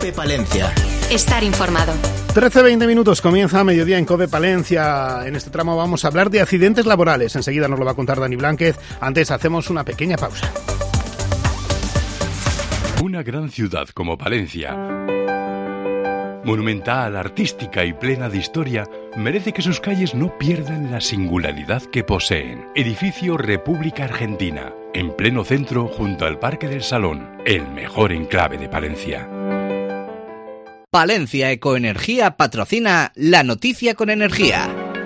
COPE Palencia. Estar informado. 13:20 minutos, comienza Mediodía en COPE Palencia. En este tramo vamos a hablar de accidentes laborales. Enseguida nos lo va a contar Dani Blánquez. Antes hacemos una pequeña pausa. Una gran ciudad como Palencia, monumental, artística y plena de historia, merece que sus calles no pierdan la singularidad que poseen. Edificio República Argentina, en pleno centro junto al Parque del Salón, el mejor enclave de Palencia. Palencia Ecoenergía patrocina La Noticia con Energía.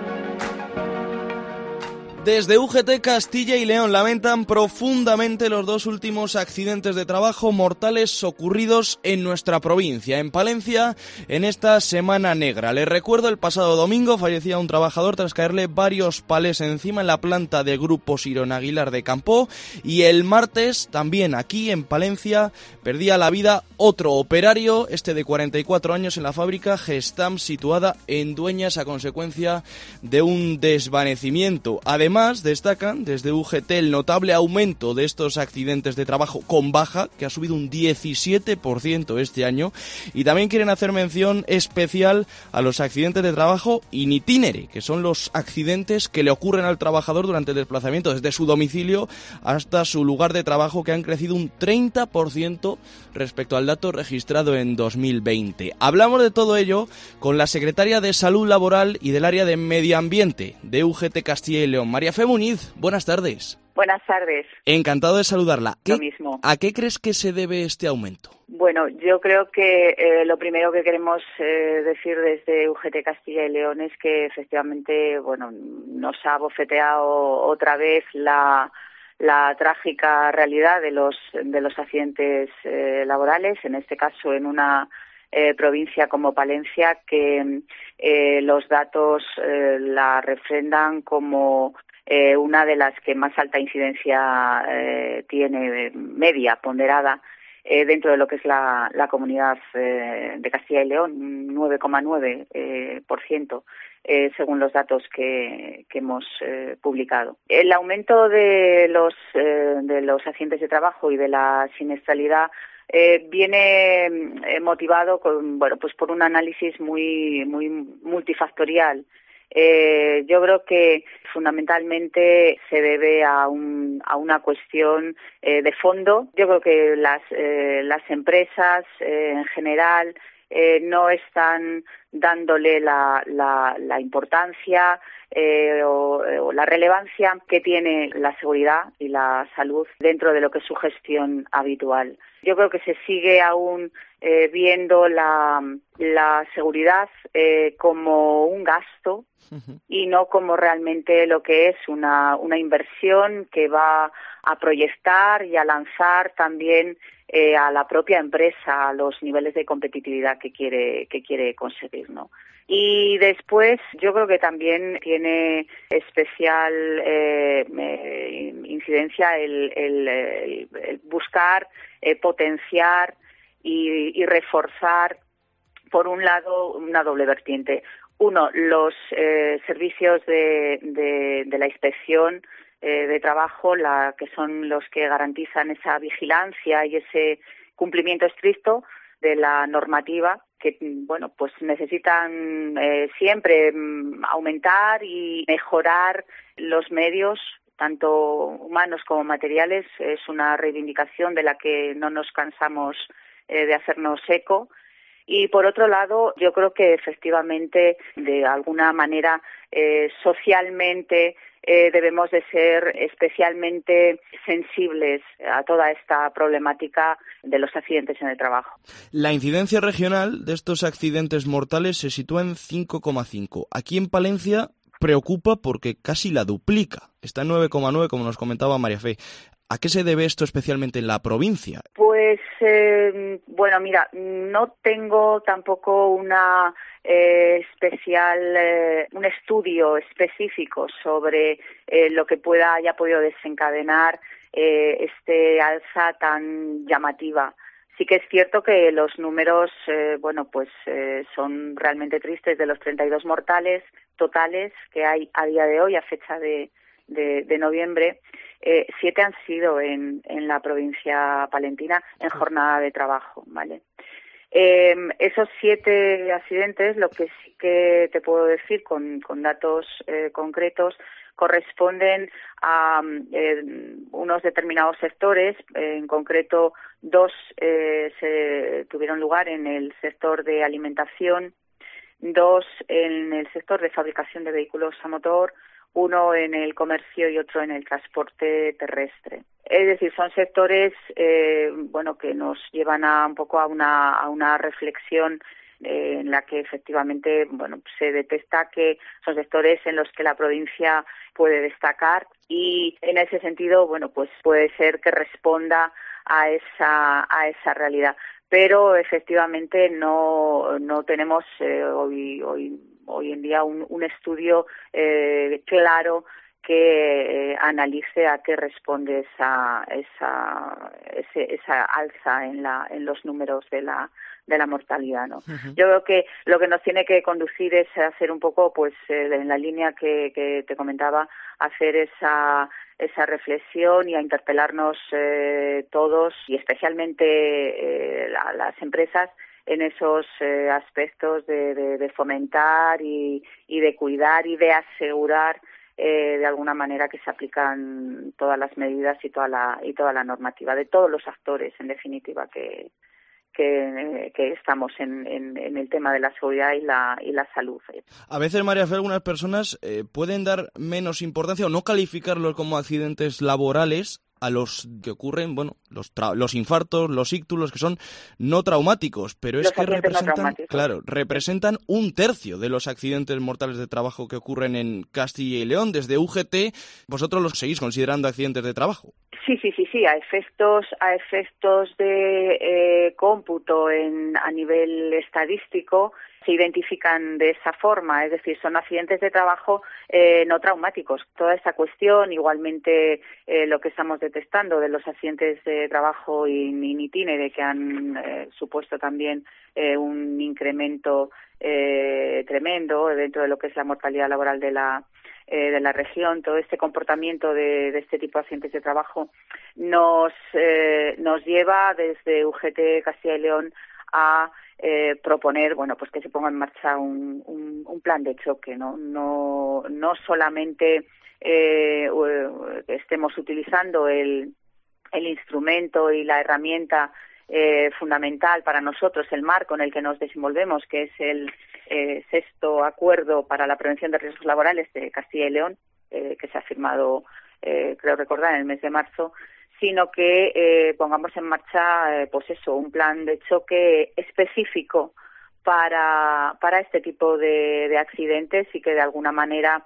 Desde UGT Castilla y León lamentan profundamente los dos últimos accidentes de trabajo mortales ocurridos en nuestra provincia, en Palencia, en esta Semana Negra. Les recuerdo, el pasado domingo fallecía un trabajador tras caerle varios palés encima en la planta de Grupo Sirón Aguilar de Campoo, y el martes, también aquí en Palencia, perdía la vida otro operario, este de 44 años, en la fábrica Gestam situada en Dueñas a consecuencia de un desvanecimiento. Además, destacan desde UGT el notable aumento de estos accidentes de trabajo con baja, que ha subido un 17% este año, y también quieren hacer mención especial a los accidentes de trabajo in itinere, que son los accidentes que le ocurren al trabajador durante el desplazamiento desde su domicilio hasta su lugar de trabajo, que han crecido un 30% respecto al dato registrado en 2020. Hablamos de todo ello con la secretaria de Salud Laboral y del área de Medio Ambiente de UGT Castilla y León, María Fe Muñiz. Buenas tardes. Buenas tardes. Encantado de saludarla. Lo mismo. ¿A qué crees que se debe este aumento? Bueno, yo creo que lo primero que queremos decir desde UGT Castilla y León es que efectivamente, bueno, nos ha bofeteado otra vez la trágica realidad de los accidentes laborales, en este caso en una provincia como Palencia, que los datos la refrendan como una de las que más alta incidencia tiene, media, ponderada, dentro de lo que es la comunidad de Castilla y León, 9,9%, según los datos que hemos publicado. El aumento de los accidentes de trabajo y de la siniestralidad viene motivado por un análisis muy multifactorial. Yo creo que fundamentalmente se debe a una cuestión de fondo. Yo creo que las empresas en general no están dándole la importancia o la relevancia que tiene la seguridad y la salud dentro de lo que es su gestión habitual. Yo creo que se sigue aún viendo la seguridad como un gasto y no como realmente lo que es una inversión que va a proyectar y a lanzar también a la propia empresa a los niveles de competitividad que quiere conseguir, ¿no? Y después yo creo que también tiene especial incidencia el buscar potenciar y reforzar, por un lado, una doble vertiente. Uno, los servicios de la inspección de trabajo, que son los que garantizan esa vigilancia y ese cumplimiento estricto de la normativa, que pues necesitan siempre aumentar y mejorar los medios, tanto humanos como materiales. Es una reivindicación de la que no nos cansamos de hacernos eco. Y por otro lado, yo creo que efectivamente, de alguna manera, socialmente debemos de ser especialmente sensibles a toda esta problemática de los accidentes en el trabajo. La incidencia regional de estos accidentes mortales se sitúa en 5,5. Aquí en Palencia preocupa porque casi la duplica. Está en 9,9, como nos comentaba María Fe. ¿A qué se debe esto especialmente en la provincia? Pues, mira, no tengo tampoco un estudio específico sobre lo que haya podido desencadenar este alza tan llamativa. Sí que es cierto que los números, son realmente tristes. De los 32 mortales totales que hay a día de hoy, a fecha de noviembre, 7 han sido en la provincia palentina en jornada de trabajo, ¿vale? Esos 7 accidentes, lo que sí que te puedo decir con datos concretos, corresponden a unos determinados sectores. En concreto, 2 se tuvieron lugar en el sector de alimentación, 2 en el sector de fabricación de vehículos a motor, 1 en el comercio y otro en el transporte terrestre. Es decir, son sectores que nos llevan un poco a una reflexión en la que efectivamente se detecta que son sectores en los que la provincia puede destacar, y en ese sentido pues puede ser que responda a esa realidad. Pero efectivamente no tenemos hoy en día un estudio claro que analice a qué responde esa alza en los números de la mortalidad, ¿no? Uh-huh. Yo creo que lo que nos tiene que conducir es hacer un poco, en la línea que te comentaba, hacer esa reflexión y a interpelarnos todos, y especialmente las empresas, en esos aspectos de fomentar y de cuidar y de asegurar de alguna manera que se aplican todas las medidas y toda la normativa de todos los actores, en definitiva, que estamos en el tema de la seguridad y la salud. A veces, María Fe, algunas personas pueden dar menos importancia o no calificarlos como accidentes laborales a los que ocurren, los infartos, los ictus, que son no traumáticos, pero es que representan 1/3 de los accidentes mortales de trabajo que ocurren en Castilla y León. Desde UGT, vosotros los seguís considerando accidentes de trabajo. Sí, a efectos de cómputo a nivel estadístico se identifican de esa forma, es decir, son accidentes de trabajo no traumáticos. Toda esta cuestión, igualmente lo que estamos detectando de los accidentes de trabajo in itinere, que han supuesto también un incremento tremendo dentro de lo que es la mortalidad laboral de la región. Todo este comportamiento de este tipo de accidentes de trabajo nos lleva desde UGT Castilla y León a proponer que se ponga en marcha un plan de choque, no solamente estemos utilizando el instrumento y la herramienta fundamental para nosotros, el marco en el que nos desenvolvemos, que es el 6º Acuerdo para la Prevención de Riesgos Laborales de Castilla y León, que se ha firmado, creo recordar, en el mes de marzo, sino que pongamos en marcha un plan de choque específico para este tipo de accidentes, y que de alguna manera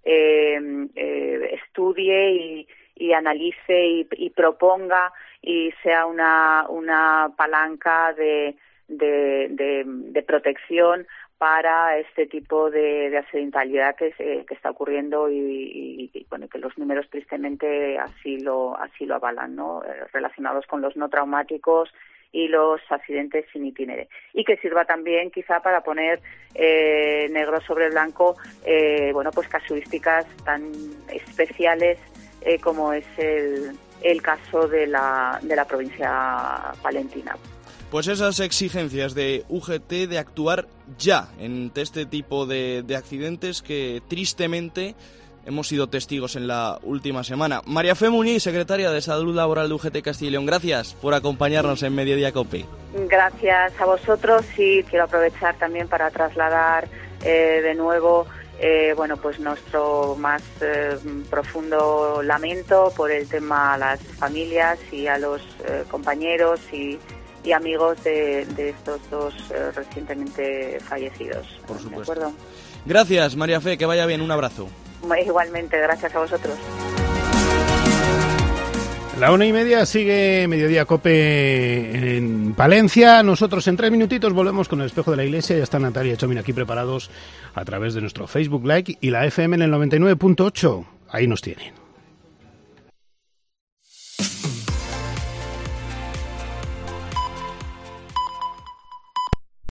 estudie y analice y proponga y sea una palanca de protección para este tipo de accidentalidad que está ocurriendo y que los números tristemente así lo avalan, ¿no? Relacionados con los no traumáticos y los accidentes in itinere, y que sirva también quizá para poner negro sobre blanco casuísticas tan especiales como es el caso de la provincia palentina. Pues esas exigencias de UGT de actuar ya en este tipo de accidentes que tristemente hemos sido testigos en la última semana. María Fe Muñiz, secretaria de Salud Laboral de UGT Castilla y León, gracias por acompañarnos en Mediodía COPE. Gracias a vosotros, y quiero aprovechar también para trasladar de nuevo nuestro más profundo lamento por el tema a las familias y a los compañeros y amigos de estos 2 recientemente fallecidos. Por supuesto. ¿De acuerdo? Gracias, María Fe, que vaya bien, un abrazo. Igualmente, gracias a vosotros. La 1:30 sigue Mediodía COPE en Palencia. Nosotros en 3 minutitos volvemos con el Espejo de la Iglesia. Ya está Natalia y Chomín aquí preparados a través de nuestro Facebook Live y la FM en el 99.8. Ahí nos tienen.